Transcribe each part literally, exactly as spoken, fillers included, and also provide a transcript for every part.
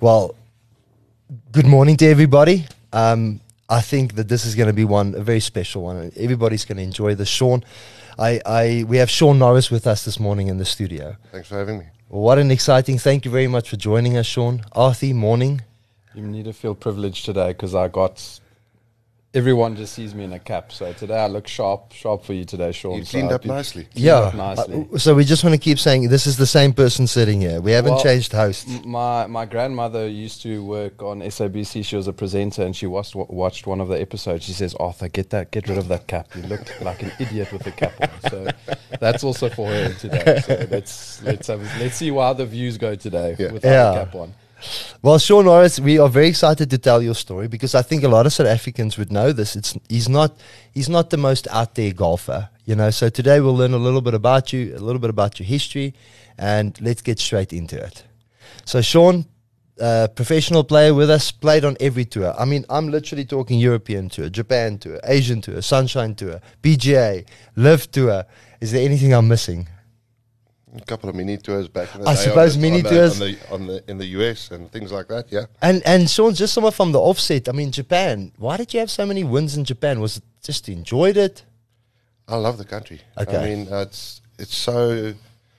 Well, good morning to everybody. Um, I think that this is going to be one a very special one. Everybody's going to enjoy this. Sean, I, I, we have Sean Norris with us this morning in the studio. Thanks for having me. What an exciting! Thank you very much for joining us, Sean. Arthie, morning. You need to feel privileged today because I got. Everyone just sees me in a cap, so today I look sharp, sharp for you today, Sean. You so cleaned I up hope you nicely. cleaned Yeah. up nicely. Uh, so we just want to keep saying this is the same person sitting here. We haven't Well, changed hosts. M- My my grandmother used to work on S A B C. She was a presenter, and she watched watched one of the episodes. She says, "Arthur, get that, get rid of that cap. You look like an idiot with the cap on." So that's also for her today. So let's let's have, let's see how the views go today Yeah. without Yeah. the cap on. Well, Sean Norris, we are very excited to tell your story because I think a lot of South Africans would know this. It's he's not he's not the most out there golfer, you know. So today we'll learn a little bit about you, a little bit about your history, and let's get straight into it. So Sean, uh, professional player with us, played on every tour. I mean, I'm literally talking European tour, Japan tour, Asian tour, Sunshine tour, P G A, Live tour. Is there anything I'm missing? A couple of mini tours back in the I day. suppose on the, mini on the, tours. on the, on the, in the U S and things like that, yeah. And and Sean, just somewhere from the offset, I mean, Japan, why did you have so many wins in Japan? Was it just you enjoyed it? I love the country. Okay. I mean, uh, it's it's so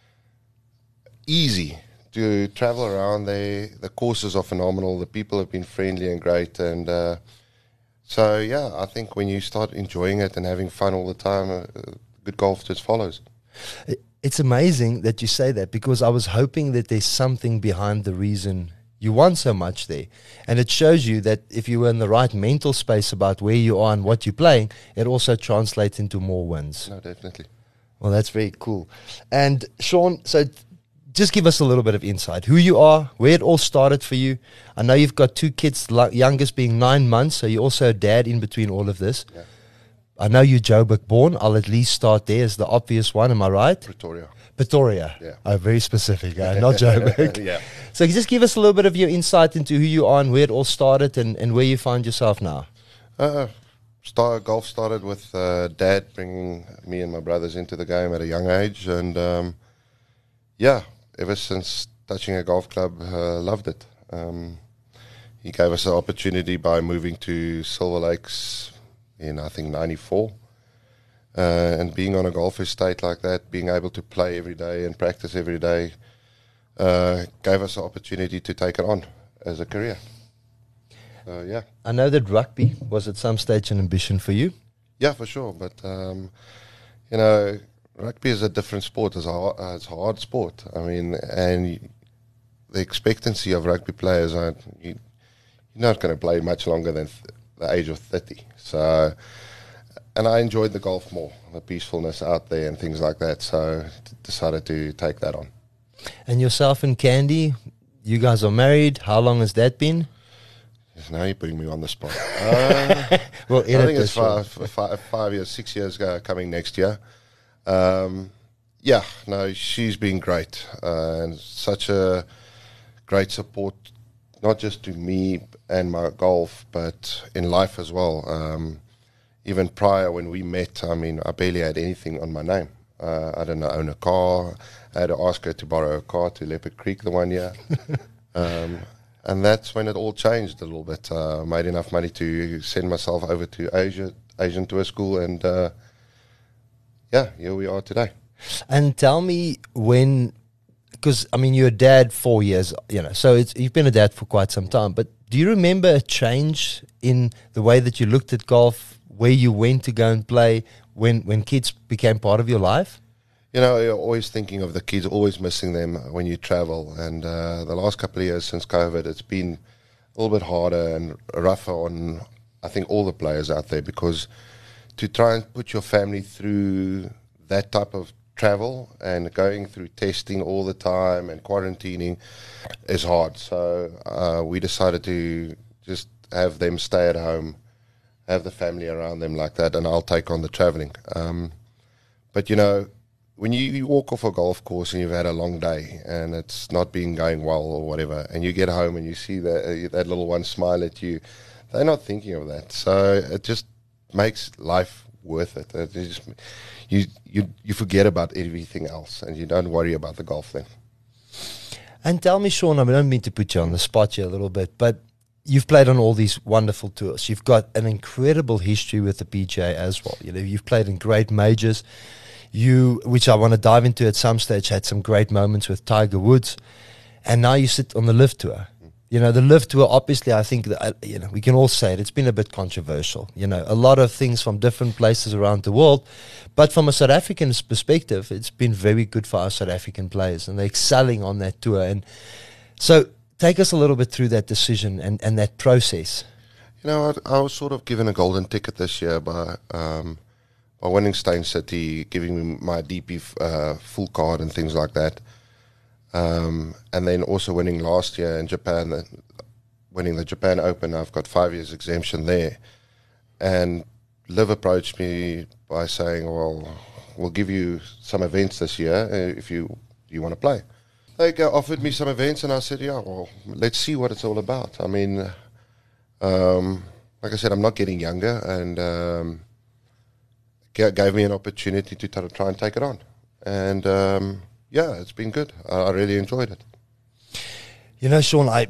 easy to travel around there. The courses are phenomenal. The people have been friendly and great. And uh, so, yeah, I think when you start enjoying it and having fun all the time, uh, uh, good golf just follows. I- It's amazing that you say that because I was hoping that there's something behind the reason you won so much there. And it shows you that if you were in the right mental space about where you are and what you're playing, it also translates into more wins. No, definitely. Well, that's very cool. And Sean, so t- just give us a little bit of insight. Who you are, where it all started for you. I know you've got two kids, lo- youngest being nine months, so you're also a dad in between all of this. Yeah. I know you're Joburg born. I'll at least start there as the obvious one. Am I right? Pretoria. Pretoria. Yeah. Oh, very specific. Uh, not Joburg. Yeah. So just give us a little bit of your insight into who you are and where it all started and, and where you find yourself now. Uh, start, golf started with uh, Dad bringing me and my brothers into the game at a young age, and um, yeah, ever since touching a golf club, uh, loved it. Um, he gave us the opportunity by moving to Silver Lakes in I think ninety-four, uh, and being on a golf estate like that, being able to play every day and practice every day, uh, gave us the opportunity to take it on as a career. So yeah. I know that rugby was at some stage an ambition for you. Yeah, for sure. But, um, you know, rugby is a different sport. It's a, hard, uh, it's a hard sport. I mean, and y- the expectancy of rugby players, are, you, you're not going to play much longer than th- the age of thirty. So, and I enjoyed the golf more, the peacefulness out there and things like that. So t- decided to take that on. And yourself and Candy, you guys are married. How long has that been? Yes, now you're putting me on the spot. Uh, Well, I think it's five, five, five years, six years ago, coming next year. Um, yeah, no, she's been great uh, and such a great support, not just to me and my golf, but in life as well. Um, even prior when we met, I mean, I barely had anything on my name. Uh, I didn't own a car. I had to ask her to borrow a car to Leopard Creek the one year. um, And that's when it all changed a little bit. Uh, made enough money to send myself over to Asia, Asian Tour School, and uh, yeah, here we are today. And tell me when, because I mean, you're a dad four years, you know, so it's, you've been a dad for quite some time. But do you remember a change in the way that you looked at golf, where you went to go and play when, when kids became part of your life? You know, you're always thinking of the kids, always missing them when you travel. And uh, the last couple of years since COVID, it's been a little bit harder and rougher on, I think, all the players out there, because to try and put your family through that type of travel and going through testing all the time and quarantining is hard. So uh, we decided to just have them stay at home, have the family around them like that, and I'll take on the traveling. Um, but, you know, when you, you walk off a golf course and you've had a long day and it's not been going well or whatever, and you get home and you see that, uh, that little one smile at you, they're not thinking of that. So it just makes life worth it. It just, you, you, you forget about everything else and you don't worry about the golf then. And tell me, Sean, I don't mean to put you on the spot here a little bit, but you've played on all these wonderful tours. You've got an incredible history with the P G A as well. You know, you've played in great majors. You, which I want to dive into at some stage, had some great moments with Tiger Woods, and now you sit on the Live Tour. You know, the Live Tour, obviously, I think, that, uh, you know, we can all say it, it's been a bit controversial. You know, a lot of things from different places around the world. But from a South African's perspective, it's been very good for our South African players, and they're excelling on that tour. And so take us a little bit through that decision and, and that process. You know, I, I was sort of given a golden ticket this year by um, by winning Steyn City, giving me my D P f- uh, full card and things like that. Um, and then also winning last year in Japan, the, winning the Japan Open. I've got five years exemption there. And Liv approached me by saying, well, we'll give you some events this year uh, if you you want to play. They uh, offered me some events, and I said, yeah, well, let's see what it's all about. I mean, um, like I said, I'm not getting younger, and um, g- gave me an opportunity to try, to try and take it on. And um, yeah, it's been good. I, I really enjoyed it. You know, Sean, I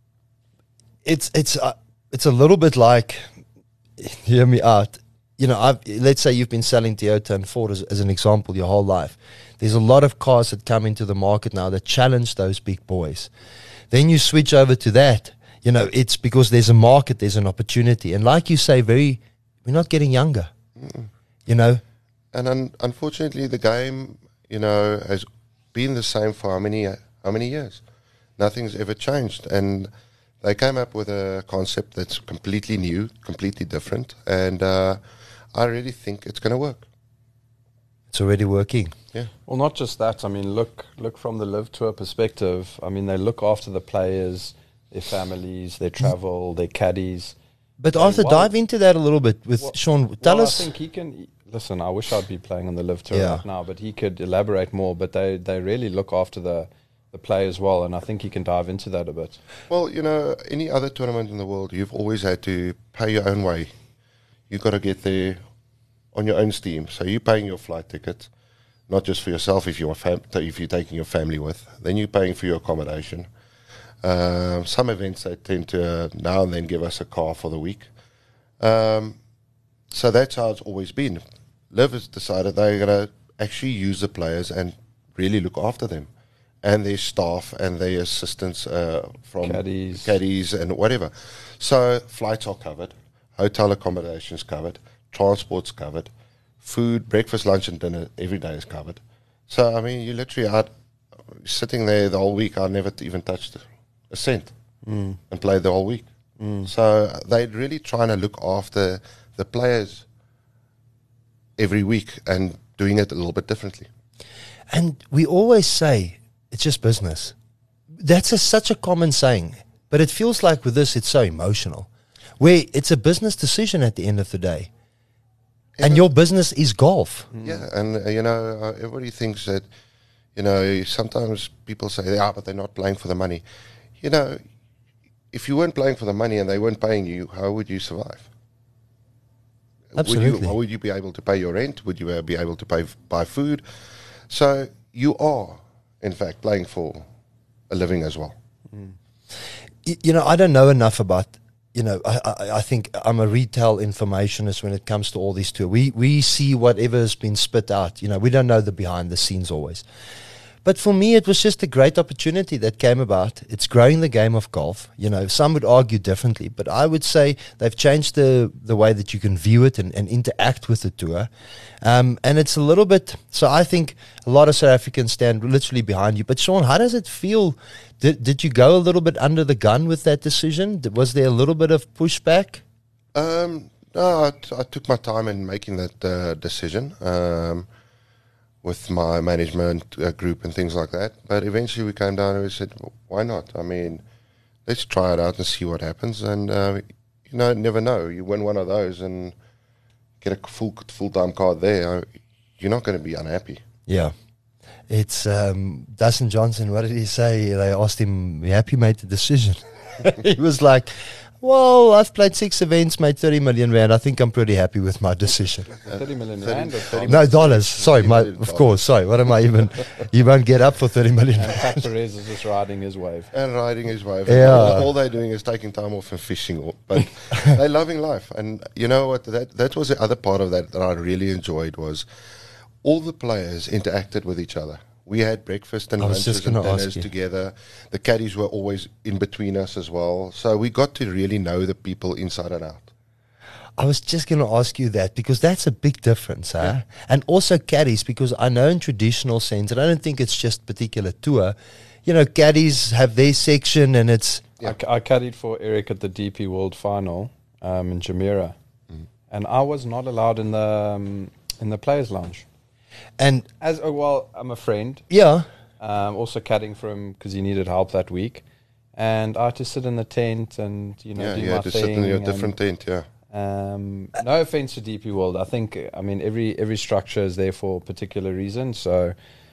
it's it's uh, it's a little bit like, hear me out. You know, I've, let's say you've been selling Toyota and Ford as, as an example your whole life. There's a lot of cars that come into the market now that challenge those big boys. Then you switch over to that. You know, it's because there's a market, there's an opportunity. And like you say, very, we're not getting younger, Mm-mm. you know. And un- unfortunately, the game, you know, has been the same for how many, how many years? Nothing's ever changed. And they came up with a concept that's completely new, completely different. And uh, I really think it's going to work. It's already working. Yeah. Well, not just that. I mean, look, look from the Live Tour perspective. I mean, they look after the players, their families, their travel, their caddies. But And Arthur, while- dive into that a little bit with Well- Sean. Tell well, us. I think he can. Listen, I wish I'd be playing on the Live Tour Yeah. right now, but he could elaborate more. But they, they really look after the, the players well, and I think he can dive into that a bit. Well, you know, any other tournament in the world, you've always had to pay your own way. You've got to get there on your own steam. So you're paying your flight ticket, not just for yourself if you're, fam- if you're taking your family with. Then you're paying for your accommodation. Um, some events, they tend to uh, now and then give us a car for the week. Um, so that's how it's always been. Liv has decided they're going to actually use the players and really look after them and their staff and their assistants uh, from Caddies. caddies and whatever. So flights are covered, hotel accommodations covered, transport's covered, food, breakfast, lunch and dinner every day is covered. So, I mean, you literally are sitting there the whole week. I never t- even touched a cent Mm. and played the whole week. Mm. So they're really trying to look after the players every week and doing it a little bit differently. And we always say it's just business. That's a, such a common saying, but it feels like with this it's so emotional, where it's a business decision at the end of the day. And Yeah. your business is golf. Yeah, and uh, you know, uh, everybody thinks that, you know, sometimes people say, yeah, but they're not playing for the money. You know, if you weren't playing for the money and they weren't paying you, how would you survive? Would Absolutely. you, how would you be able to pay your rent? Would you uh, be able to pay f- buy food? So you are, in fact, playing for a living as well. Y- You know, I don't know enough about, you know, I, I, I think I'm a retail informationist when it comes to all these tours. We, we see whatever has been spit out. You know, we don't know the behind the scenes always. But for me, it was just a great opportunity that came about. It's growing the game of golf. You know, some would argue differently, but I would say they've changed the, the way that you can view it and, and interact with the tour. Um, and it's a little bit, so I think a lot of South Africans stand literally behind you. But Sean, how does it feel? Did, did you go a little bit under the gun with that decision? Did- Was there a little bit of pushback? Um, no, I, t- I took my time in making that uh, decision. Um, with my management uh, group and things like that. But eventually we came down and we said, well, why not? I mean, let's try it out and see what happens. And, uh, you know, never know. You win one of those and get a full, full-time card there, uh, you're not going to be unhappy. Yeah. It's um, Dustin Johnson. What did he say? They asked him, "You happy you made the decision?" He was like, Well, I've played six events, made thirty million rand. I think I'm pretty happy with my decision. thirty million rand or thirty No, dollars. Sorry, my, of course. Sorry, what am I even? You won't get up for thirty million And rand. Pat Perez is just riding his wave. And riding his wave. Yeah. All, all they're doing is taking time off and fishing. or- But they're loving life. And you know what? That that was the other part of that that I really enjoyed was all the players interacted with each other. We had breakfast and I was just lunches and gonna ask dinners you. together. The caddies were always in between us as well. So we got to really know the people inside and out. I was just going to ask you that because that's a big difference, huh? And also caddies, because I know in traditional sense, and I don't think it's just particular tour, you know, caddies have their section and it's, I, c- I caddied for Eric at the D P World Final um, in Jumeirah, and I was not allowed in the um, in the players' lounge. and As oh, well, I'm a friend, yeah, um, also caddying for him because he needed help that week, and I had to sit in the tent and you know Yeah, do you my had to thing. sit in your and, different tent, yeah. Um, no offense to D P World, I think I mean every every structure is there for a particular reason. So,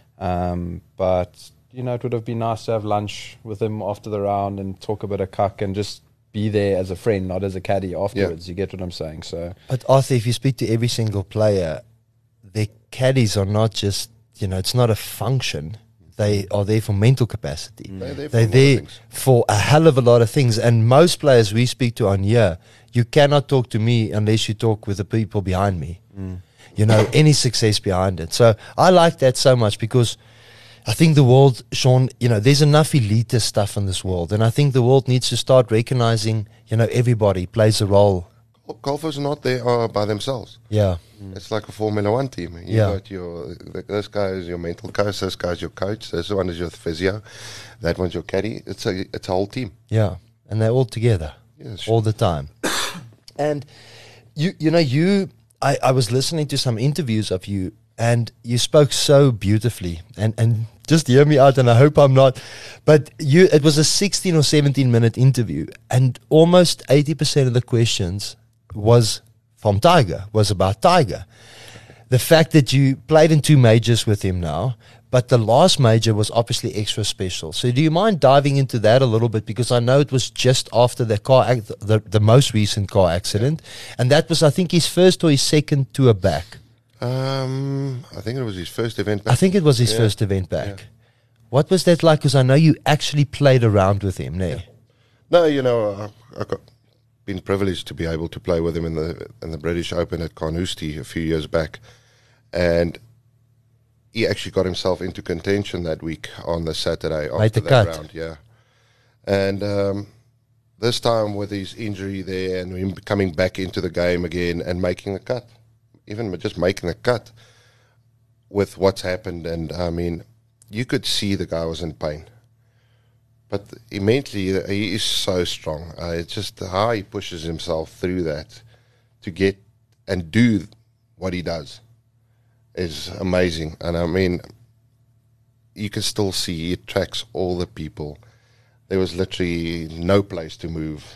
um, but you know, it would have been nice to have lunch with him after the round and talk a bit of cuck and just be there as a friend, not as a caddy afterwards. You get what I'm saying? So, but Arthur, if you speak to every single player, their caddies are not just, you know, it's not a function. They are there for mental capacity. They're there for They're a lot of there things. for a hell of a lot of things. And most players we speak to on here, you cannot talk to me unless you talk with the people behind me. You know, any success behind it. So I like that so much because I think the world, Sean, you know, there's enough elitist stuff in this world. And I think the world needs to start recognizing, you know, everybody plays a role. Golfers are not there uh, by themselves. Yeah. It's like a Formula One team. You Yeah. got your th- this guy is your mental coach, this guy's your coach, this one is your physio, that one's your caddy. It's a it's a whole team. Yeah. And they're all together. Yes. All the time. And you you know, you I, I was listening to some interviews of you and you spoke so beautifully and, and just hear me out and I hope I'm not but you it was a sixteen or seventeen minute interview and almost eighty percent of the questions was from Tiger, was about Tiger. The fact that you played in two majors with him now, but the last major was obviously extra special. So do you mind diving into that a little bit? Because I know it was just after the car, ac- the, the most recent car accident. And that was, I think, his first or his second tour back. Um, I think it was his first event. I think it was his Yeah. first event back. Yeah. What was that like? Because I know you actually played around with him there. No, you know, I, I got been privileged to be able to play with him in the in the British Open at Carnoustie a few years back, and he actually got himself into contention that week on the Saturday Made after the that cut. round. Yeah, and um, this time with his injury there and him coming back into the game again and making the cut, even just making the cut with what's happened, and I mean, you could see the guy was in pain. But immensely, uh, he is so strong. Uh, it's just how he pushes himself through that to get and do what he does is amazing. And I mean, you can still see he attracts all the people. There was literally no place to move.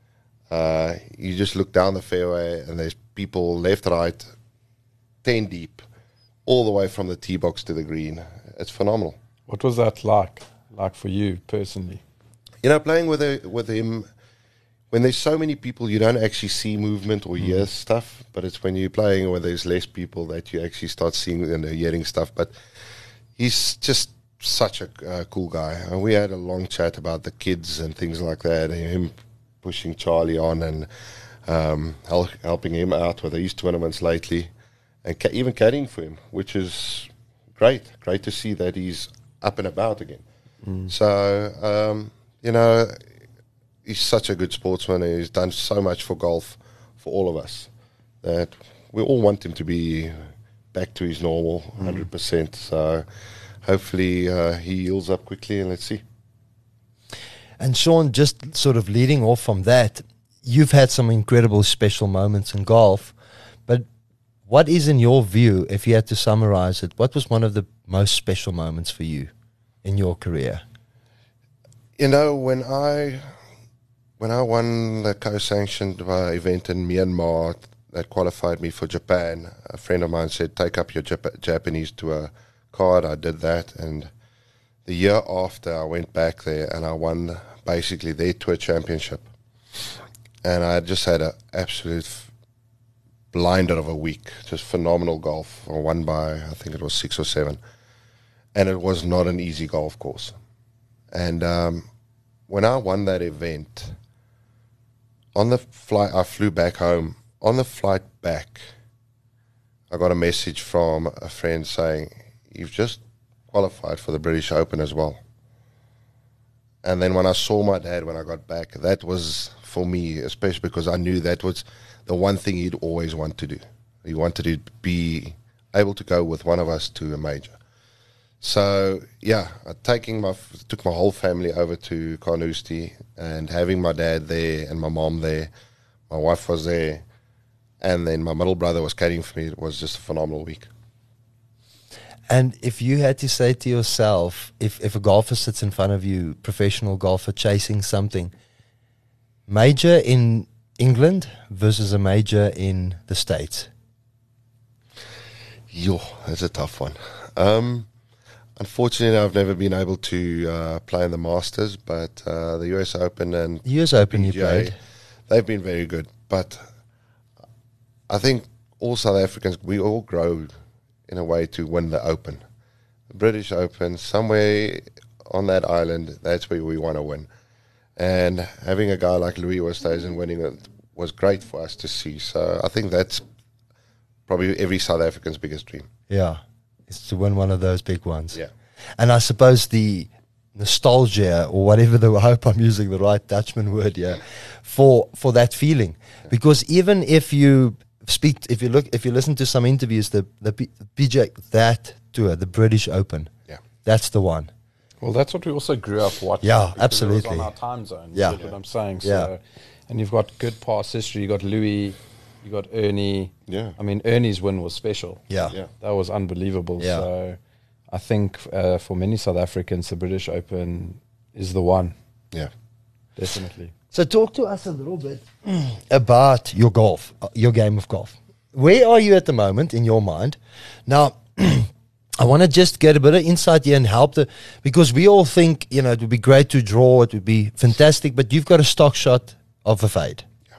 Uh, you just look down the fairway and there's people left, right, ten deep, all the way from the tee box to the green. It's phenomenal. what was that like? Like for you personally? You know, playing with a, with him, when there's so many people, you don't actually see movement or hear stuff. But it's when you're playing where there's less people that you actually start seeing and hearing stuff. But he's just such a uh, cool guy. And we had a long chat about the kids and things like that, and him pushing Charlie on and um, hel- helping him out with his tournaments lately, and ca- even caddying for him, which is great. Great to see that he's up and about again. So, um, you know, he's such a good sportsman and he's done so much for golf for all of us that we all want him to be back to his normal one hundred percent. So hopefully uh, he heals up quickly and let's see. And Sean, just sort of leading off from that, you've had some incredible special moments in golf, but what is, in your view, if you had to summarize it, what was one of the most special moments for you in your career? You know, when I when I won the co-sanctioned uh, event in Myanmar that qualified me for Japan, a friend of mine said, take up your Jap- Japanese tour card. I did that, and the year after I went back there and I won basically their tour championship. and I just had an absolute f- blinder of a week. Just phenomenal golf. I won by, I think it was six or seven. And it was not an easy golf course. And um, when I won that event, on the flight, I flew back home. On the flight back, I got a message from a friend saying, "You've just qualified for the British Open as well." And then when I saw my dad when I got back, that was for me, especially because I knew that was the one thing he'd always want to do. He wanted to be able to go with one of us to a major. So yeah, uh, taking my f- took my whole family over to Carnoustie, and having my dad there and my mom there, my wife was there, and then my middle brother was caddying for me. It was just a phenomenal week. And if you had to say to yourself, if, if a golfer sits in front of you, professional golfer chasing something, major in England versus a major in the States? Yo, that's a tough one. Um, unfortunately, I've never been able to uh, play in the Masters, but uh, the U S Open and The U S Open you P G A, played. they've been very good. But I think all South Africans, we all grow in a way to win the Open. The British Open, somewhere on that island, that's where we want to win. And having a guy like Louis Oosthuizen winning it was great for us to see. So I think that's probably every South African's biggest dream. Yeah, it's to win one of those big ones. Yeah. And I suppose the nostalgia, or whatever the, I hope I'm using the right Dutchman word here, for for that feeling. Because even if you speak, if you look, if you listen to some interviews, the the P- P G A, that tour, the British Open, Yeah. that's the one. Well, that's what we also grew up watching. Yeah, because it was absolutely. on our time zone. Yeah. You get what I'm saying. Yeah. So, and you've got good past history. You got Louis, you got Ernie. Yeah. I mean, Ernie's win was special. Yeah. Yeah. That was unbelievable. Yeah. So, I think uh, for many South Africans, the British Open is the one. Yeah. Definitely. So talk to us a little bit about your golf, uh, your game of golf. Where are you at the moment in your mind? Now, I want to just get a bit of insight here and help the, because we all think, you know, it would be great to draw, it would be fantastic, but you've got a stock shot of a fade. Yeah.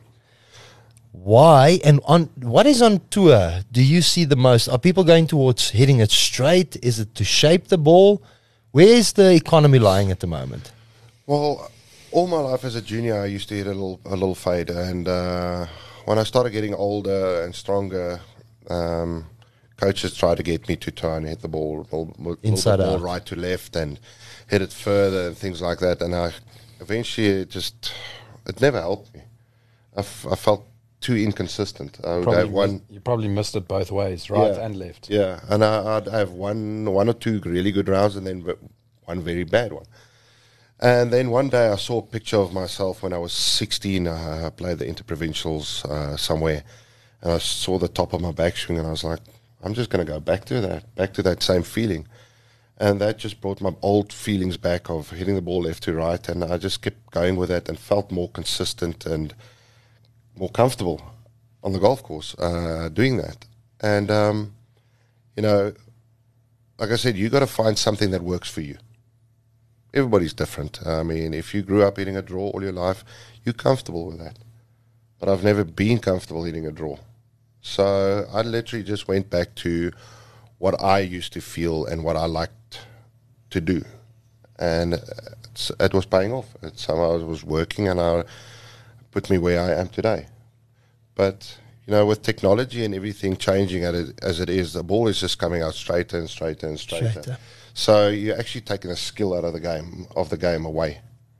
Why and on what is on tour? Do you see the most? Are people going towards hitting it straight? Is it to shape the ball? Where is the economy lying at the moment? Well, all my life as a junior, I used to hit a little, a little fade, and uh, when I started getting older and stronger, um, coaches tried to get me to try and hit the ball, ball, ball Inside ball out. right to left, and hit it further and things like that. And I eventually it just it never helped me. I, f- I felt too inconsistent. I would Probably have one. mis- you probably missed it both ways, right Yeah. and left. Yeah, and I, I'd have one, one or two really good rounds, and then v- one very bad one. And then one day I saw a picture of myself when I was sixteen. Uh, I played the Interprovincials uh, somewhere, and I saw the top of my backswing, and I was like, I'm just going to go back to that, back to that same feeling. And that just brought my old feelings back of hitting the ball left to right, and I just kept going with that and felt more consistent and more comfortable on the golf course uh, doing that. And, um, you know, like I said, you got to find something that works for you. Everybody's different. I mean, if you grew up hitting a draw all your life, you're comfortable with that. But I've never been comfortable hitting a draw. So I literally just went back to what I used to feel and what I liked to do. And it's, it was paying off. It somehow it was working, and I put me where I am today. But, you know, with technology and everything changing as it, as it is, the ball is just coming out straighter and straighter and straighter. Straighter. So you're actually taking a skill out of the game, of the game away.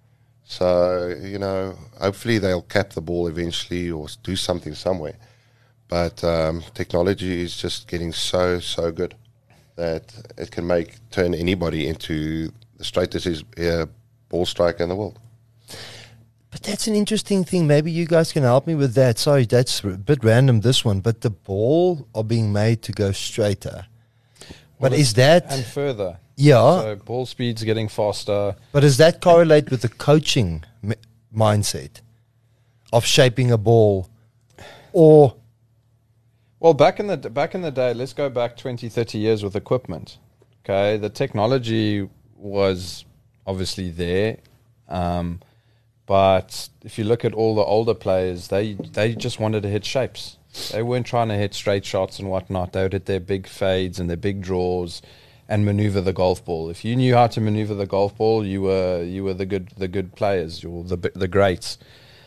So, you know, hopefully they'll cap the ball eventually or s- do something somewhere. But um, technology is just getting so, so good that it can make turn anybody into the straightest uh, ball striker in the world. But that's an interesting thing. Maybe you guys can help me with that. Sorry, that's a bit random, this one. But the ball are being made to go straighter. But Well, is that, And further. yeah, So ball speed's getting faster. but does that correlate with the coaching m- mindset of shaping a ball? Or, Well, back in the d- back in the day, let's go back twenty, thirty years with equipment. Okay, the technology was obviously there, um, But if you look at all the older players, they they just wanted to hit shapes. They weren't trying to hit straight shots and whatnot. They would hit their big fades and their big draws and maneuver the golf ball. If you knew how to maneuver the golf ball, you were you were the good the good players. You were the the greats.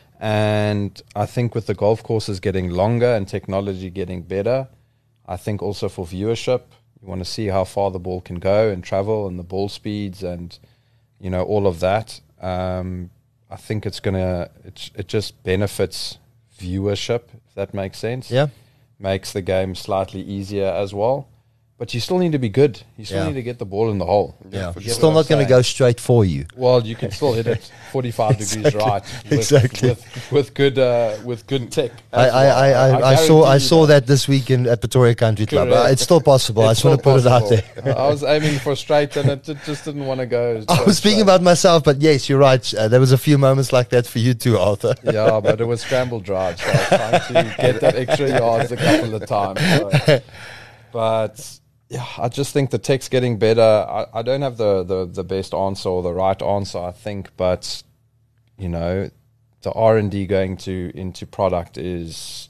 And I think with the golf courses getting longer and technology getting better, I think also for viewership, you want to see how far the ball can go and travel and the ball speeds and, you know, all of that. Um, I think it's going to, it, it just benefits viewership, if that makes sense. Yeah. Makes the game slightly easier as well. But you still need to be good. You still Yeah. need to get the ball in the hole. Yeah, for it's sure. still what not I'm going to saying. go straight for you. Well, you can still hit it forty-five degrees Exactly. right. With, Exactly. With, with good, uh, with good tech. I, as I, well. I, I, I saw guarantee I you saw that this weekend at Pretoria Country Club. Correct. Uh, it's still possible. I It's just want to still put it out possible. there. I was aiming for straight, and it ju- just didn't want to go. I go was speaking straight. about myself, but yes, you're right. Uh, there was a few moments like that for you too, Arthur. Yeah, but it was scramble drive, so I was trying to get that extra yards a couple of times. So. But yeah, I just think the tech's getting better. I, I don't have the, the, the best answer or the right answer, I think, but you know, the R and D going to into product is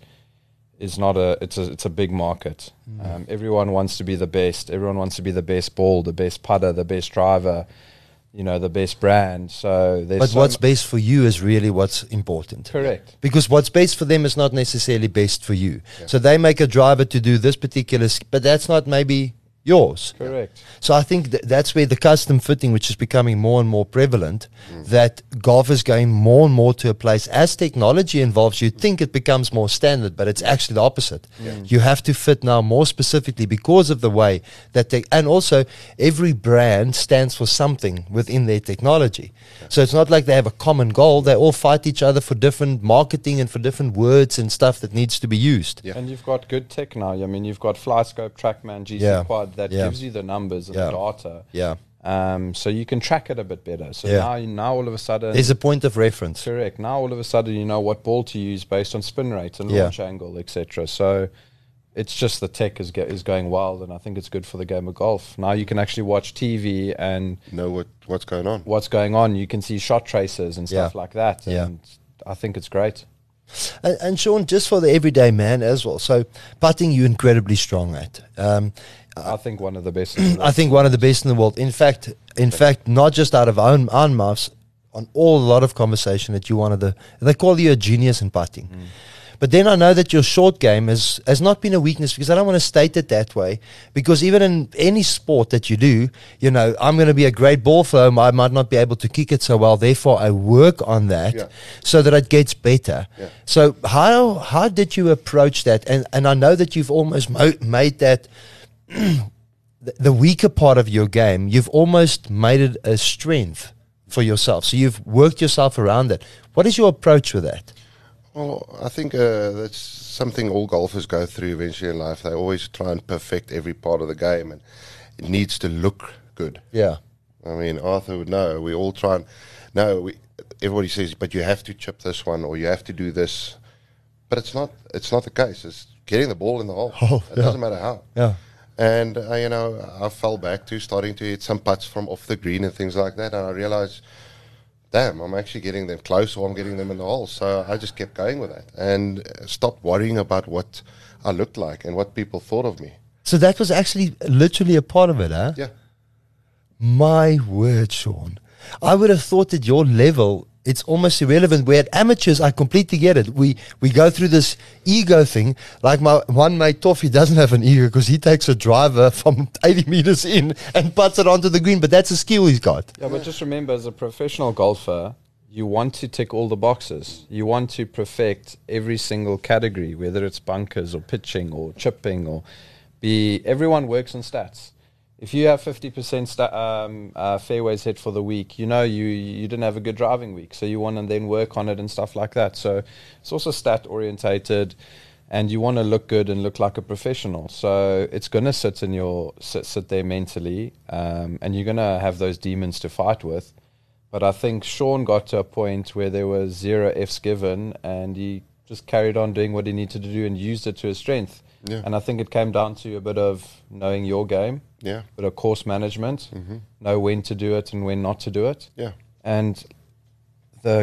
is not a it's a it's a big market. Mm. Um, everyone wants to be the best. Everyone wants to be the best ball, the best putter, the best driver. You know, the best brand. So there's But so what's mu- best for you is really what's important. correct. Because what's best for them is not necessarily best for you. Yeah. So they make a driver to do this particular, s- but that's not maybe yours. Correct. So I think th- that's where the custom fitting, which is becoming more and more prevalent, that golf is going more and more to a place as technology involves. You think it becomes more standard, but it's actually the opposite. You have to fit now more specifically because of the way that they, and also every brand stands for something within their technology. So it's not like they have a common goal. They all fight each other for different marketing and for different words and stuff that needs to be used. Yeah. And you've got good tech now. I mean, you've got FlyScope, TrackMan, G C Yeah. Quad that Yeah. gives you the numbers and Yeah. the data. Yeah. Um, so you can track it a bit better. So Yeah. now, now all of a sudden, There's a point of reference. correct. Now all of a sudden, you know what ball to use based on spin rate and Yeah. launch angle, et cetera. So it's just the tech is get, is going wild, and I think it's good for the game of golf. Now you can actually watch T V and Know what, what's going on. what's going on. You can see shot traces and stuff Yeah. like that. Yeah. And I think it's great. And, and Sean, just for the everyday man as well. So putting, you're incredibly strong at. Um, I think one of the best. In the I world. think one of the best in the world. In fact, in fact, not just out of our own, own mouths, on all a lot of conversation that you're one of the. They call you a genius in putting. But then I know that your short game has, has not been a weakness, because I don't want to state it that way. Because even in any sport that you do, you know, I'm going to be a great ball thrower. I might not be able to kick it so well. Therefore, I work on that Yeah. so that it gets better. Yeah. So how how did you approach that? And and I know that you've almost mo- made that the, the weaker part of your game. You've almost made it a strength for yourself. So you've worked yourself around it. What is your approach with that? Well, I think uh, that's something all golfers go through eventually in life. They always try and perfect every part of the game, and it needs to look good. Yeah. I mean, Arthur would know. We all try and no. We, everybody says, but you have to chip this one, or you have to do this. But it's not. It's not the case. It's getting the ball in the hole. Oh, it yeah. doesn't matter how. Yeah. And uh, you know, I fell back to starting to hit some putts from off the green and things like that, and I realized, damn, I'm actually getting them close, or I'm getting them in the hole. So I just kept going with that and uh, stopped worrying about what I looked like and what people thought of me. So that was actually literally a part of it, huh? Yeah. My word, Sean. I would have thought at your level, it's almost irrelevant. Where at amateurs, I completely get it. We we go through this ego thing. Like my one mate, Toffee, doesn't have an ego because he takes a driver from eighty meters in and puts it onto the green. But that's a skill he's got. Yeah, but just remember, as a professional golfer, you want to tick all the boxes. You want to perfect every single category, whether it's bunkers or pitching or chipping or be. Everyone works on stats. If you have fifty percent sta- um, uh, fairways hit for the week, you know you you didn't have a good driving week, so you want to then work on it and stuff like that. So it's also stat orientated, and you want to look good and look like a professional. So it's going to sit in your sit, sit there mentally, um, and you're going to have those demons to fight with. But I think Sean got to a point where there was zero Fs given, and he just carried on doing what he needed to do and used it to his strength. Yeah. And I think it came down to a bit of knowing your game, Yeah. a bit of course management, Mm-hmm. know when to do it and when not to do it. Yeah. And the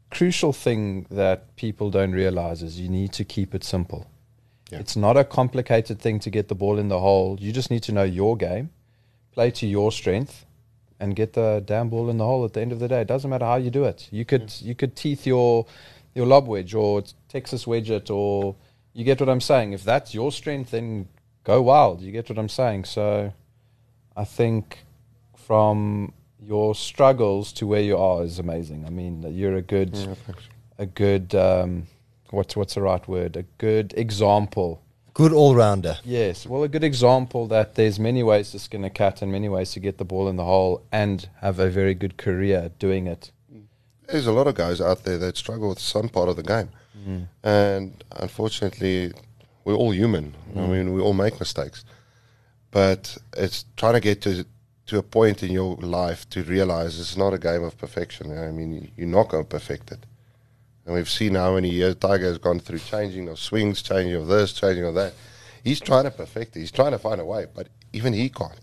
crucial thing that people don't realize is you need to keep it simple. Yeah. It's not a complicated thing to get the ball in the hole. You just need to know your game, play to your strength, and get the damn ball in the hole at the end of the day. It doesn't matter how you do it. You could yeah. you could teeth your your lob wedge or Texas wedge it, or you get what I'm saying. If that's your strength, then go wild. You get what I'm saying. So I think from your struggles to where you are is amazing. I mean, you're a good, yeah, a good, um, what's what's the right word? A good example. Good all-rounder. Yes, well, a good example that there's many ways to skin a cat and many ways to get the ball in the hole and have a very good career doing it. There's a lot of guys out there that struggle with some part of the game. Mm. And unfortunately, we're all human. Mm. I mean, we all make mistakes. But it's trying to get to to a point in your life to realize it's not a game of perfection. I mean, you're not going to perfect it. And we've seen how many years Tiger has gone through changing of swings, changing of this, changing of that. He's trying to perfect it. He's trying to find a way, but even he can't.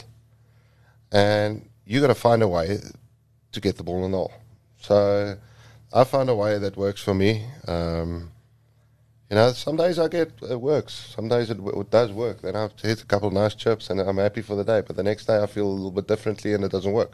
And you got to find a way to get the ball in the hole. So I found a way that works for me. Um, you know, some days I get it works. Some days it, w- it does work. Then I have to hit a couple of nice chips and I'm happy for the day. But the next day I feel a little bit differently and it doesn't work.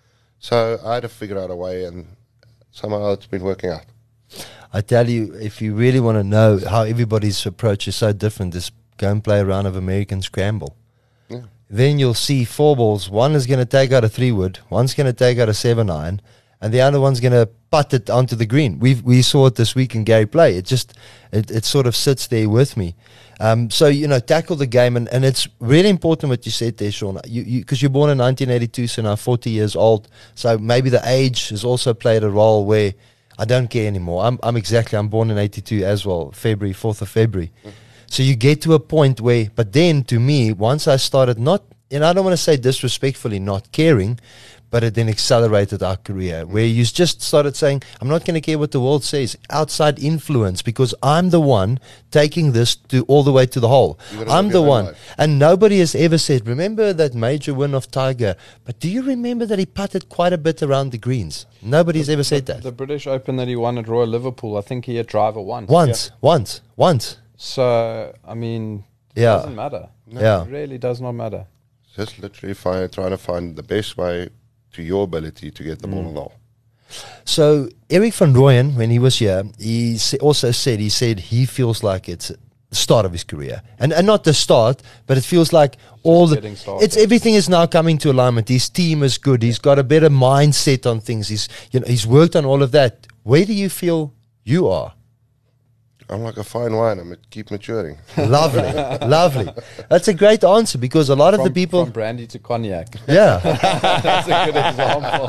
So I had to figure out a way, and somehow it's been working out. I tell you, if you really want to know how everybody's approach is so different, just go and play a round of American Scramble. Yeah. Then you'll see four balls. One is going to take out a three wood, one's going to take out a seven iron, and the other one's going to putt it onto the green. We we saw it this week in Gary Play. It just it, it sort of sits there with me. Um, so you know, tackle the game, and, and it's really important what you said there, Sean. You you because you're born in nineteen eighty-two, so now forty years old. So maybe the age has also played a role where I don't care anymore. I'm I'm exactly. I'm born in eighty-two as well, February fourth of February. Mm. So you get to a point where, but then to me, once I started not, and I don't want to say disrespectfully not caring, but it then accelerated our career, where you just started saying, I'm not going to care what the world says, outside influence, because I'm the one taking this to all the way to the hole. I'm the one. Life. And nobody has ever said, remember that major win of Tiger, but do you remember that he putted quite a bit around the greens? Nobody's the, ever said the, that. The British Open that he won at Royal Liverpool, I think he had driver once. Once, yeah. once, once. So, I mean, it yeah. doesn't matter. No. Yeah. It really does not matter. Just literally find, trying to find the best way to your ability to get the ball in the hole. So Eric van Rooyen, when he was here, he also said he said he feels like it's the start of his career, and and not the start, but it feels like all the it's everything is now coming to alignment. His team is good. He's got a better mindset on things. He's you know he's worked on all of that. Where do you feel you are? I'm like a fine wine. I keep maturing. Lovely, lovely. That's a great answer, because a lot from, of the people from brandy to cognac. Yeah, that's a good example.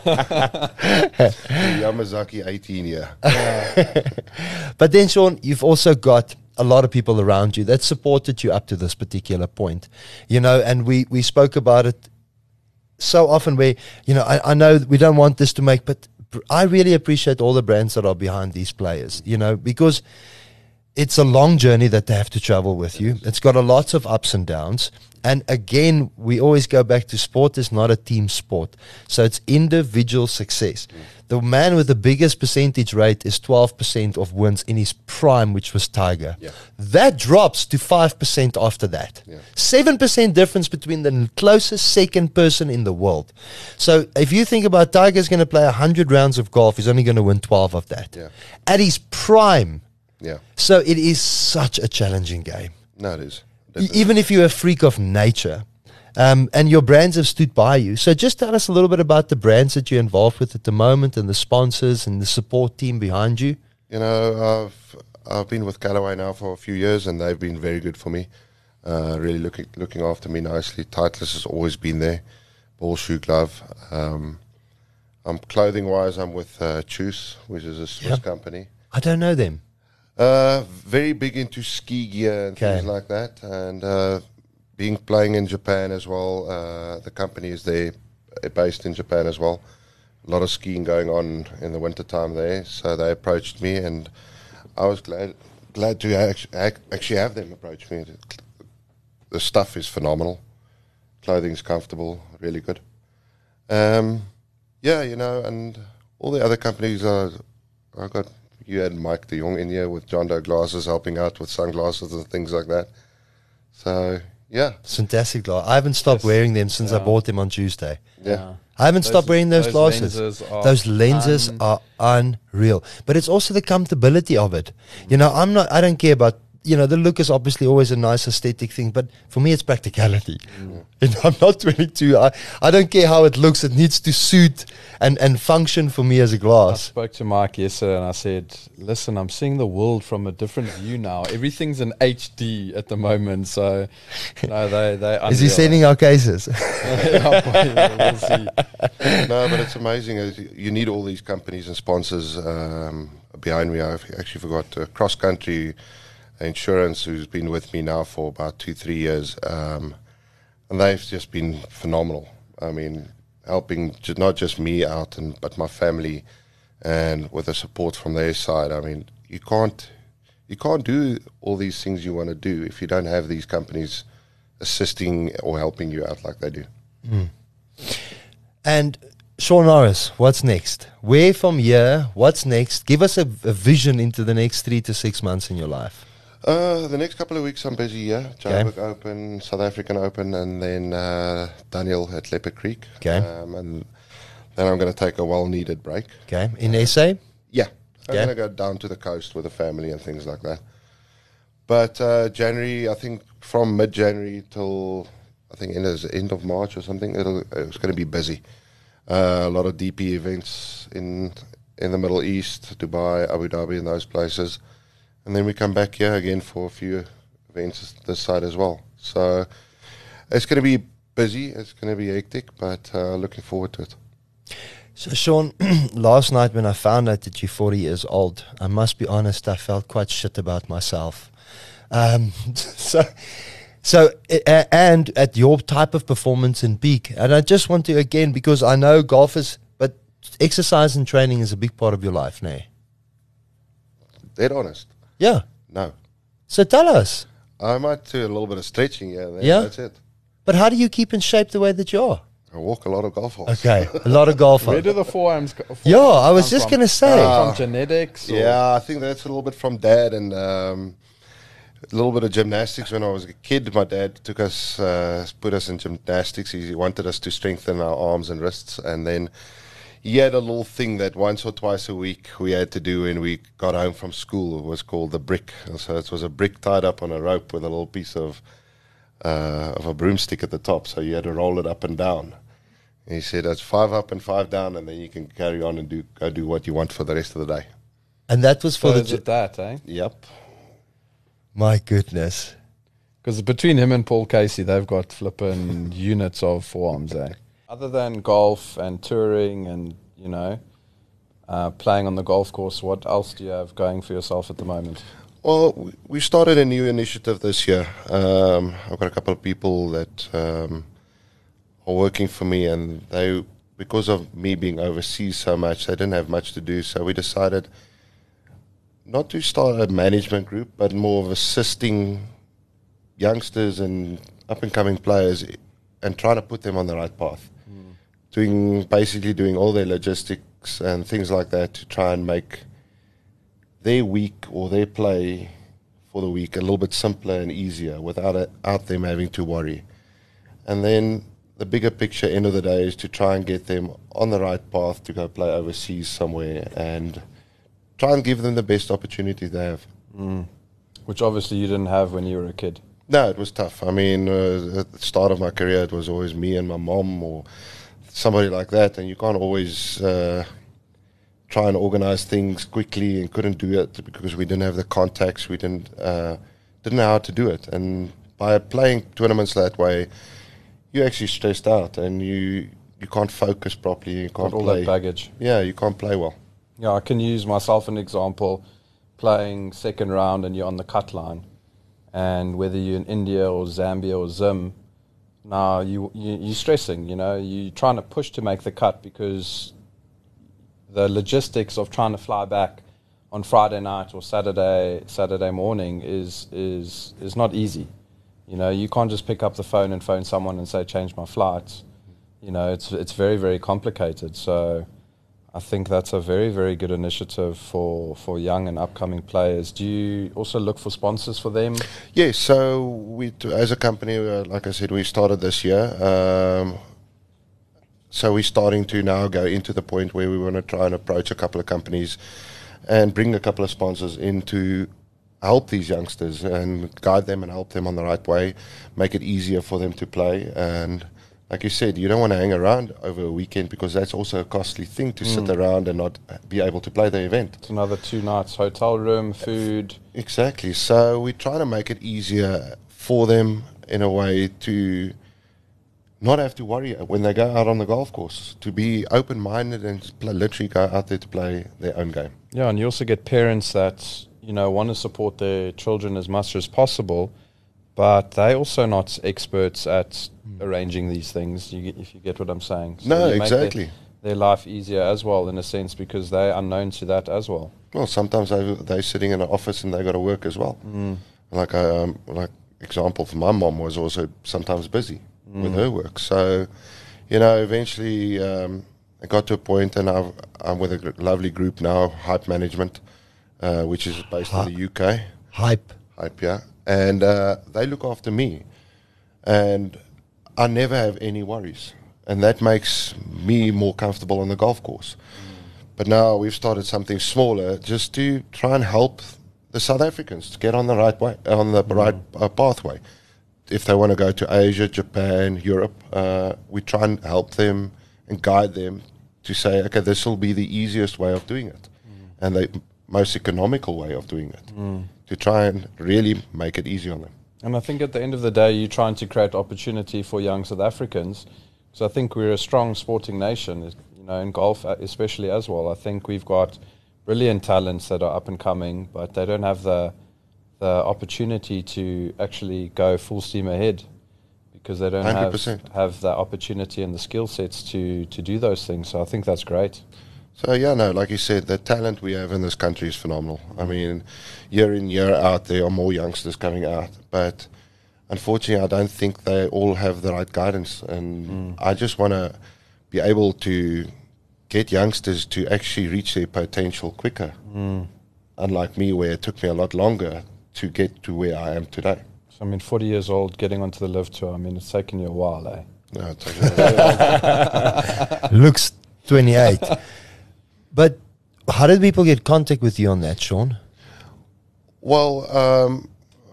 Yamazaki eighteen year. Yeah. But then, Sean, you've also got a lot of people around you that supported you up to this particular point. You know, and we we spoke about it so often. Where you know, I, I know we don't want this to make, but I really appreciate all the brands that are behind these players, you know, because it's a long journey that they have to travel with you. It's got a lots of ups and downs. And again, we always go back to sport is not a team sport. So it's individual success. Mm. The man with the biggest percentage rate is twelve percent of wins in his prime, which was Tiger. Yeah. That drops to five percent after that. Yeah. seven percent difference between the closest second person in the world. So if you think about Tiger's going to play one hundred rounds of golf, he's only going to win twelve of that. Yeah. At his prime. Yeah. So it is such a challenging game. No, it is. E- even if you're a freak of nature, um, and your brands have stood by you. So just tell us a little bit about the brands that you're involved with at the moment, and the sponsors and the support team behind you. You know, I've I've been with Callaway now for a few years, and they've been very good for me. Uh, really looking looking after me nicely. Titleist has always been there. Ball, shoe, glove. Um, I'm clothing wise. I'm with uh, Choose, which is a Swiss yep. company. I don't know them. Uh, very big into ski gear and okay. things like that, and uh, being playing in Japan as well. Uh, the company is there, uh, based in Japan as well. A lot of skiing going on in the winter time there, so they approached me, and I was glad glad to act- act- actually have them approach me. The stuff is phenomenal, clothing's comfortable, really good. Um, yeah, you know, and all the other companies are I got you had Mike de Jong in here with John Doe glasses, helping out with sunglasses and things like that. So yeah, Fantastic glass. I haven't stopped Yes. wearing them since I Yeah. bought them on Tuesday. yeah. I haven't Those- stopped wearing those, those glasses. lenses are those lenses un- are unreal. But it's also the comfortability of it. You know, I'm not. I don't care about. You know, the look is obviously always a nice aesthetic thing, but for me, it's practicality. You know, I'm not twenty-two. I, I don't care how it looks. It needs to suit and, and function for me as a I glass. spoke to Mike yesterday and I said, listen, I'm seeing the world from a different view now. Everything's in H D at the moment. So, no, they, they Is he sending our cases? we'll see. No, but it's amazing. Uh, You need all these companies and sponsors um, behind me. I actually forgot uh, Cross Country Insurance, who's been with me now for about two, three years. Um, and they've just been phenomenal. I mean, helping ju- not just me out, and but my family, and with the support from their side. I mean, you can't you can't do all these things you want to do if you don't have these companies assisting or helping you out like they do. And Sean Norris, what's next? Where from here? What's next? Give us a, a vision into the next three to six months in your life. Uh, the next couple of weeks I'm busy, yeah. Joburg Open, South African Open, and then uh, Daniel at Leopard Creek. Okay. Um, and then I'm going to take a well-needed break. Okay, in S A. Yeah. I'm Okay. going to go down to the coast with the family and things like that. But uh, January, I think from mid-January till, I think end of, end of March or something, it'll, it's going to be busy. Uh, a lot of D P events in in the Middle East, Dubai, Abu Dhabi, and those places. And then we come back here again for a few events this side as well. So it's going to be busy. It's going to be hectic, but uh, looking forward to it. So, Sean, last night when I found out that you're forty years old, I must be honest, I felt quite shit about myself. Um, so, so, uh, and at your type of performance in peak, and I just want to again, because I know golf is, but exercise and training is a big part of your life, nay? Dead honest. Yeah. No. So tell us. I might do a little bit of stretching, yeah. Then Yeah? That's it. But how do you keep in shape the way that you are? I walk a lot of golf holes. Okay, a lot of golf. Where do the forearms go? Yeah, I was come just from? gonna say. Ah. From genetics? Or Yeah, I think that's a little bit from dad and um, a little bit of gymnastics. When I was a kid, my dad took us, uh, put us in gymnastics. He wanted us to strengthen our arms and wrists. And then he had a little thing that once or twice a week we had to do when we got home from school. It was called the brick. And so it was a brick tied up on a rope with a little piece of, uh, of a broomstick at the top. So you had to roll it up and down. And he said, that's five up and five down, and then you can carry on and do go do what you want for the rest of the day. And that was for So the. is Gy- it that, eh? Yep. My goodness. Because between him and Paul Casey, they've got flipping units of forearms, eh? Other than golf and touring and, you know, uh, playing on the golf course, what else do you have going for yourself at the moment? Well, we- we started a new initiative this year. Um, I've got a couple of people that um, are working for me, and they, because of me being overseas so much, they didn't have much to do. So we decided not to start a management group, but more of assisting youngsters and up-and-coming players and trying to put them on the right path. Doing basically doing all their logistics and things like that to try and make their week or their play for the week a little bit simpler and easier without it, out them having to worry. And then the bigger picture, end of the day, is to try and get them on the right path to go play overseas somewhere and try and give them the best opportunity they have. Which obviously you didn't have when you were a kid. No, it was tough. I mean, uh, at the start of my career, it was always me and my mom or somebody like that, and you can't always uh, try and organize things quickly, and couldn't do it because we didn't have the contacts. We didn't uh, didn't know how to do it, and by playing tournaments that way, you actually stressed out, and you you can't focus properly. You can't Got all play. that baggage. Yeah, you can't play well. Yeah, I can use myself an example. Playing second round and you're on the cut line, and whether you're in India or Zambia or Zim, now you, you you're stressing. You know, you're trying to push to make the cut because the logistics of trying to fly back on Friday night or Saturday Saturday morning is is is not easy. You know, you can't just pick up the phone and phone someone and say change my flights. You know, it's it's very very complicated. So I think that's a very, very good initiative for, for young and upcoming players. Do you also look for sponsors for them? Yes, so we, t- as a company, uh, like I said, we started this year. Um, so we're starting to now go into the point where we want to try and approach a couple of companies and bring a couple of sponsors in to help these youngsters and guide them and help them on the right way, make it easier for them to play. And like you said, you don't want to hang around over a weekend because that's also a costly thing to mm. sit around and not be able to play the event. It's another two nights, hotel room, food. Exactly. So we try to make it easier for them in a way to not have to worry when they go out on the golf course, to be open-minded and play, literally go out there to play their own game. Yeah, and you also get parents that, you know, want to support their children as much as possible, but they're also not experts at mm. arranging these things, you get, if you get what I'm saying. So no, exactly. Their, their life easier as well, in a sense, because they're unknown to that as well. Well, sometimes they, they're sitting in an office and they got to work as well. Mm. Like, I, um, like example for my mom was also sometimes busy mm. with her work. So, you know, eventually um, I got to a point, and I've, I'm with a gr- lovely group now, Hype Management, uh, which is based Hi- in the U K. Hype. Hype, yeah. And uh, they look after me, and I never have any worries, and that makes me more comfortable on the golf course. Mm. But now we've started something smaller just to try and help the South Africans to get on the right way, on the mm. right uh, pathway. If they want to go to Asia, Japan, Europe, uh, we try and help them and guide them to say, okay, this will be the easiest way of doing it, mm. and the most economical way of doing it. Mm. To try and really make it easy on them. And I think at the end of the day, you're trying to create opportunity for young South Africans. So I think we're a strong sporting nation, you know, in golf especially as well. I think we've got brilliant talents that are up and coming, but they don't have the the opportunity to actually go full steam ahead because they don't have, have the opportunity and the skill sets to, to do those things. So I think that's great. So, yeah, no, like you said, the talent we have in this country is phenomenal. I mean, year in, year out, there are more youngsters coming out. But unfortunately, I don't think they all have the right guidance. And mm. I just want to be able to get youngsters to actually reach their potential quicker. Mm. Unlike me, where it took me a lot longer to get to where I am today. So, I mean, forty years old, getting onto the Live Tour, I mean, it's taken you a while, eh? No, it's taken me a while. Looks twenty-eight. But how did people get contact with you on that, Sean? Well, um,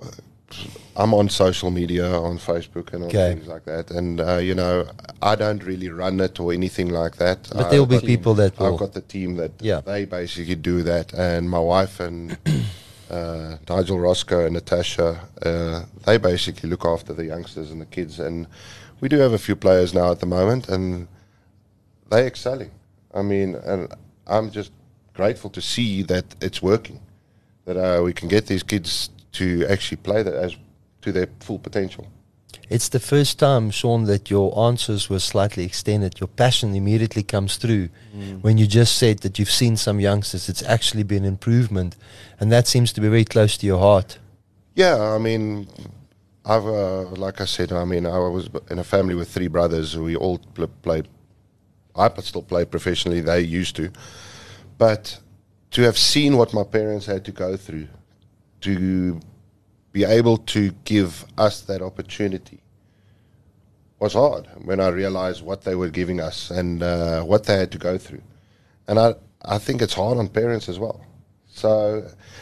I'm on social media, on Facebook and on okay. things like that. And, uh, you know, I don't really run it or anything like that. But there will be people that will. I've got the team that yeah. they basically do that. And my wife and uh, Nigel Roscoe and Natasha, uh, they basically look after the youngsters and the kids. And we do have a few players now at the moment, and they're excelling. I mean, and I'm just grateful to see that it's working, that uh, we can get these kids to actually play that as to their full potential. It's the first time, Sean, that your answers were slightly extended. Your passion immediately comes through mm. when you just said that you've seen some youngsters. It's actually been improvement, and that seems to be very close to your heart. Yeah, I mean, I've uh, like I said, I mean, I was in a family with three brothers. We all pl- played. I still play professionally. They used to, but to have seen what my parents had to go through, to be able to give us that opportunity was hard when I realized what they were giving us and uh, what they had to go through. And I, I think it's hard on parents as well. So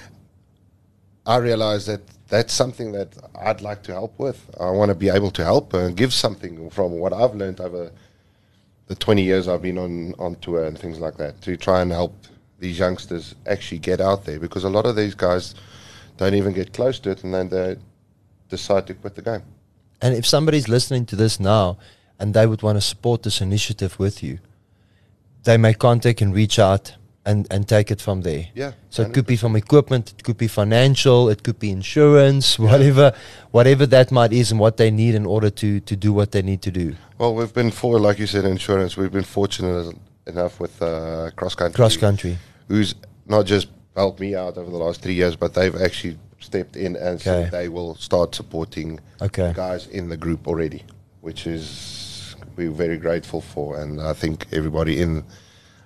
I realized that that's something that I'd like to help with. I want to be able to help and give something from what I've learned over the twenty years I've been on, on tour and things like that, to try and help these youngsters actually get out there, because a lot of these guys don't even get close to it, and then they decide to quit the game. And if somebody's listening to this now and they would want to support this initiative with you, they may contact and reach out and, and take it from there. Yeah. So it could be from equipment, it could be financial, it could be insurance, yeah. whatever whatever that might is and what they need in order to, to do what they need to do. Well, we've been, for like you said, insurance, we've been fortunate enough with uh, Cross Country. Cross Country. Who's not just helped me out over the last three years, but they've actually stepped in and okay. said they will start supporting okay. guys in the group already, which is we're very grateful for. And I think everybody in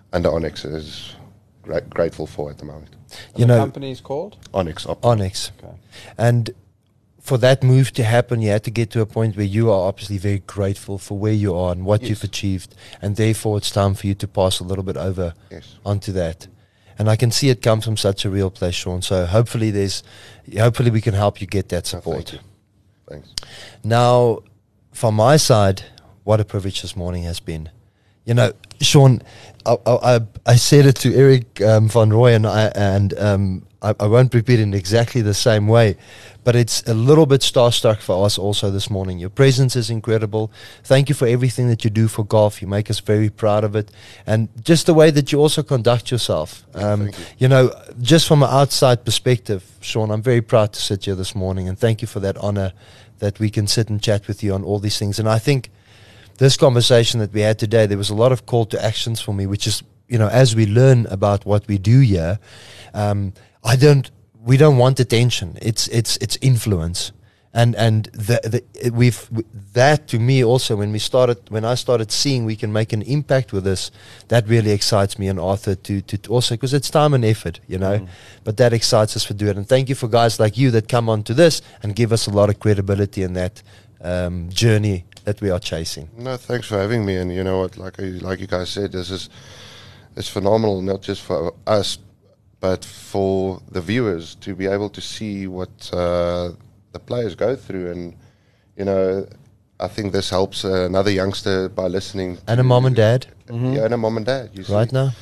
under Onyx is gra- grateful for at the moment. You the know, company is called? Onyx Op- Onyx. Okay. And for that move to happen, you had to get to a point where you are obviously very grateful for where you are and what Yes. you've achieved. And therefore, it's time for you to pass a little bit over Yes. onto that. And I can see it come from such a real place, Sean. So hopefully there's, hopefully we can help you get that Oh, support. thank you. Thanks. Now, from my side, what a privilege this morning has been. You know, Sean, I, I, I- I said it to Eric um, Van Roy, and I and um, I, I won't repeat it in exactly the same way, but it's a little bit starstruck for us also this morning. Your presence is incredible. Thank you for everything that you do for golf. You make us very proud of it, and just the way that you also conduct yourself. Um, Thank you. you know, just from an outside perspective, Sean, I'm very proud to sit here this morning, and thank you for that honor that we can sit and chat with you on all these things. And I think this conversation that we had today, there was a lot of call to actions for me, which is, you know, as we learn about what we do here, um, I don't, we don't want attention. It's, it's, it's influence. And, and the, the, it- we've, w- that to me also, when we started, when I started seeing we can make an impact with this, that really excites me and Arthur to, to, to also, because it's time and effort, you know, Mm. but that excites us for doing it. And thank you for guys like you that come onto this and give us a lot of credibility in that um, journey that we are chasing. No, thanks for having me. And you know what, like I- like you guys said, this is it's phenomenal, not just for us, but for the viewers to be able to see what uh, the players go through. And you know, I think this helps uh, another youngster by listening. And a to- mom and dad, Yeah, and a mom and dad. You see. right now.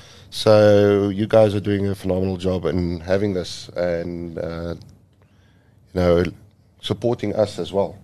So you guys are doing a phenomenal job in having this, and uh, you know, supporting us as well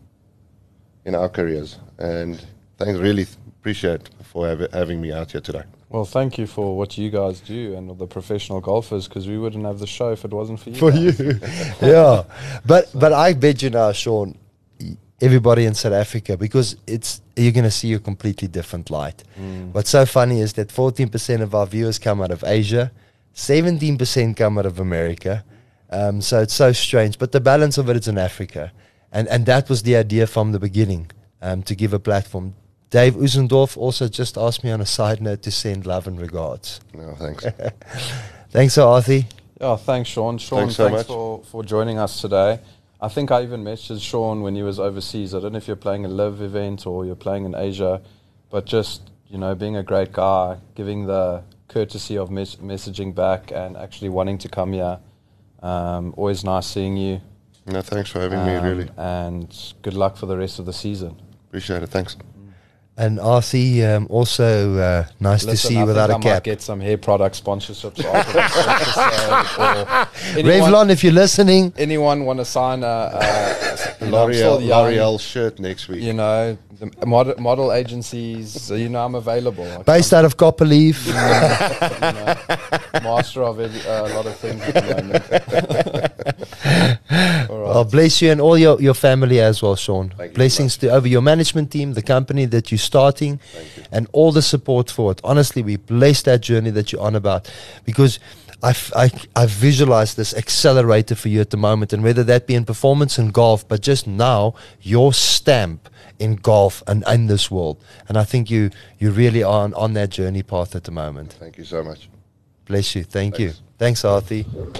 in our careers. And thanks, really th- appreciate for hav- having me out here today. Well, thank you for what you guys do and the professional golfers, because we wouldn't have the show if it wasn't for you. For guys. you, yeah. But but I bet you now, Sean, y- everybody in South Africa, because it's you're going to see a completely different light. Mm. What's so funny is that fourteen percent of our viewers come out of Asia, seventeen percent come out of America. Um, so it's so strange, but the balance of it is in Africa, and and that was the idea from the beginning, um, to give a platform. Dave Uzendorf also just asked me on a side note to send love and regards. No, thanks. Thanks, Arthi. Yeah, thanks, Sean. Sean, Thanks thanks, so much. for, for joining us today. I think I even messaged Sean when he was overseas. I don't know if you're playing a live event or you're playing in Asia, but just, you know, being a great guy, giving the courtesy of mes- messaging back and actually wanting to come here. Um, always nice seeing you. No, thanks for having me. Um, Really And good luck for the rest of the season. appreciate it. Thanks. And R C, um, also uh, nice to Listen, see I you without think a I might cap. get some hair product sponsorships after this episode, or anyone- Revlon, if you're listening, Anyone want to sign a, a you know, I'm L'Oreal, still young, L'Oreal shirt next week. You know, the model, model agencies. You know, I'm available. I based out of Copperleaf. can't, you know, master of every, uh, a lot of things at the moment. All right. Well, bless you and all your, your family as well, Sean. Thank you Blessings to over your management team, the company that you're starting, Thank you. and all the support for it. Honestly, we bless that journey that you're on about, because I've, I, I visualize this accelerator for you at the moment, and whether that be in performance in golf, but just now, your stamp in golf and in this world. And I think you, you really are on, on that journey path at the moment. Thank you so much. Bless you. Thank you. Thanks. Thanks, Arthi.